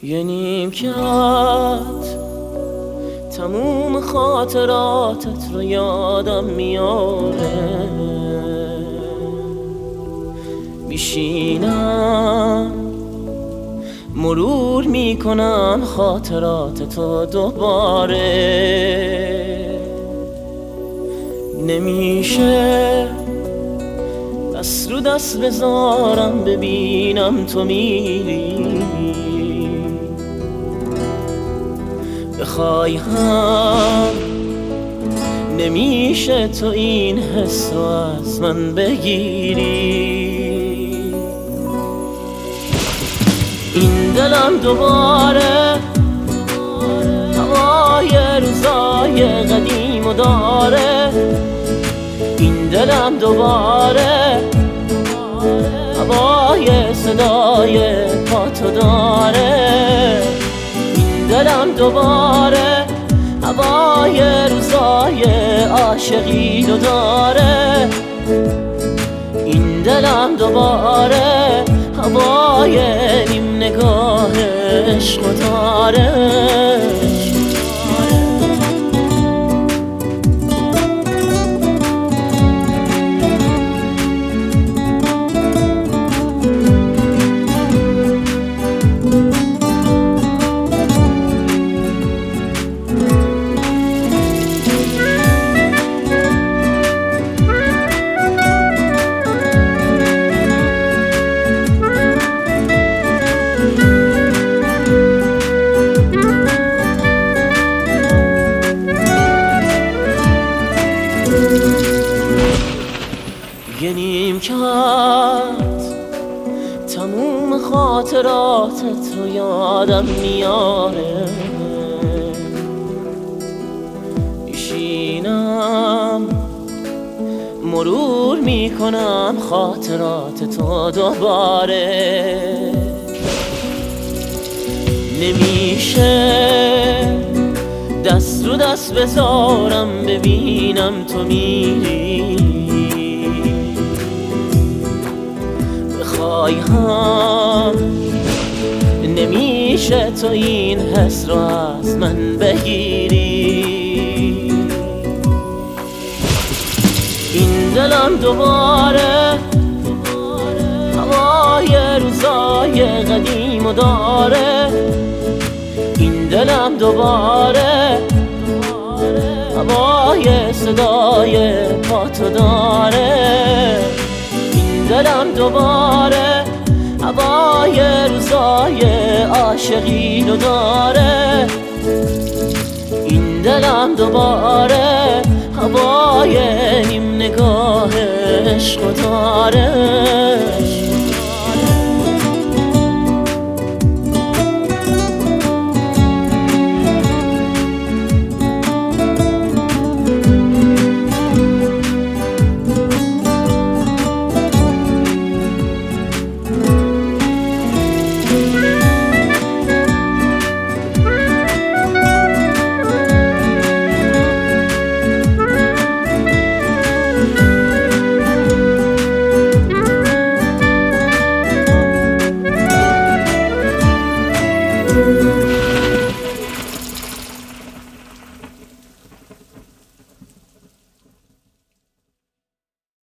یه نیمکت تموم خاطراتت رو یادم میاره، میشینم مرور میکنم خاطراتتو دوباره. نمیشه دست رو دست بذارم ببینم تو میری، بخوای هم نمیشه تو این حس رو از من بگیری. این دلم دوباره هوای روزای قدیمو داره، این دلم دوباره هوای صدای پاتو داره، این دلم دوباره هوای روزای عاشقی رو داره، این دلم دوباره هوای نیم نگاه عشق رو داره. یه نیمکت تموم خاطراتت رو یادم میاره، میشینم مرور میکنم خاطراتتو دوباره. نمیشه دست رو دست بذارم ببینم تو میری، بخوای هم نمیشه تو این حس رو از من بگیری. این دلم دوباره هوای روزای قدیمو داره، این دلم دوباره هوای صدای پاتو داره، این دلم دوباره هوای روزای عاشقی رو داره، این دلم دوباره هوای نیم نگاه عشق رو داره.